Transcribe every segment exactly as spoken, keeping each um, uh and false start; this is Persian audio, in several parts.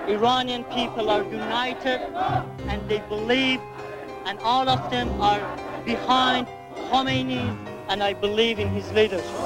Iranian people are united and they believe, and all of them are behind Khomeini, and I believe in his leadership.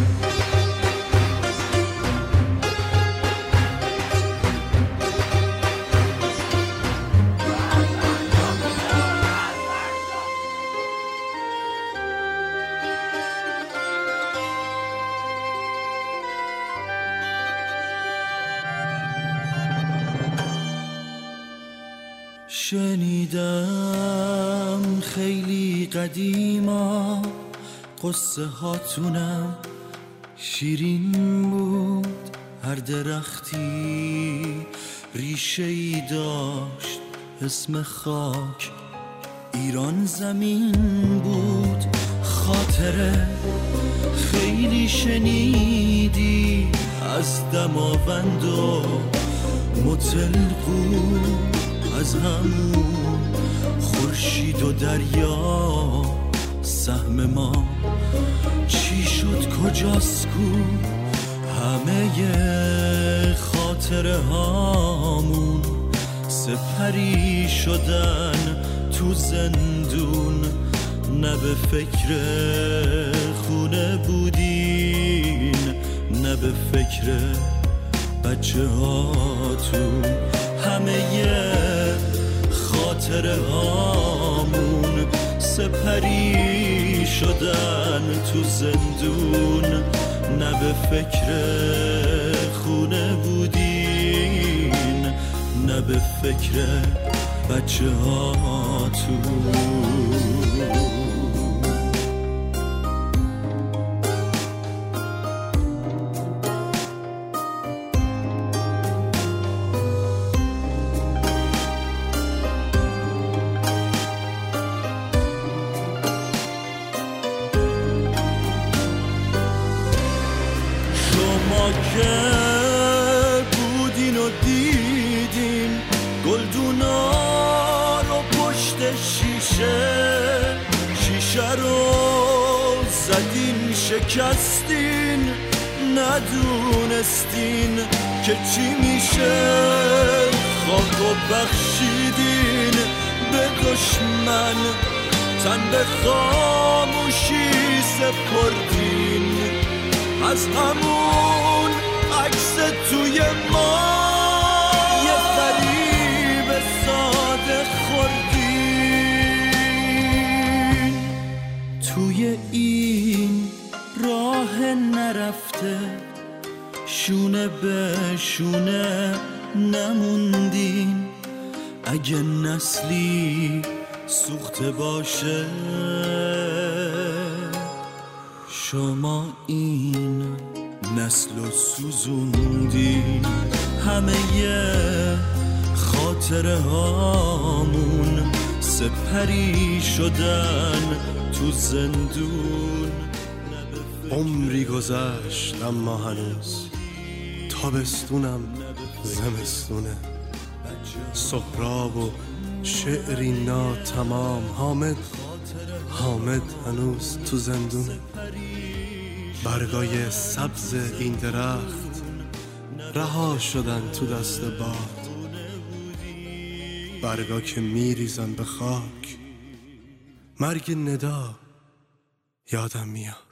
شنیدم خیلی قدیما قصه هاتونم شیرین بود، هر درختی ریشه ای داشت اسم خاک ایران زمین بود. خاطره خیلی شنیدی از دماوند و مطلقو، از همون خورشید و دریا سهم ما چی شد کجاست کو؟ همه خاطره هامون سپری شدن تو زندون، نه به فکر خونه بودین نه به فکر بچه هاتون. همه خاطره هامون سپری شدن تو زندون، نه به فکر خونه بودین نه به فکر بچه هاتون. که بودین و دیدین گلدونا رو پشت شیشه، شیشه رو زدین شکستین، ندونستین که چی میشه. خاک و بخشیدین به دشمن، تن به خاموشی سپردین، از همون عکس توی ما یه فریب ساده خوردین. توی این راه نرفته شونه به شونه نموندین، اگه نسلی سوخته باشه شما این نسل و سوزوندین. همه خاطره هامون سپری شدن تو زندون. عمری گذشت اما هنوز تابستونم زمستونه، سهراب و شعری ناتمام، حامد حامد هنوز تو زندونه. برگای سبز این درخت رها شدن تو دست باد، برگا که میریزن به خاک، مرگ ندا یادم میاد.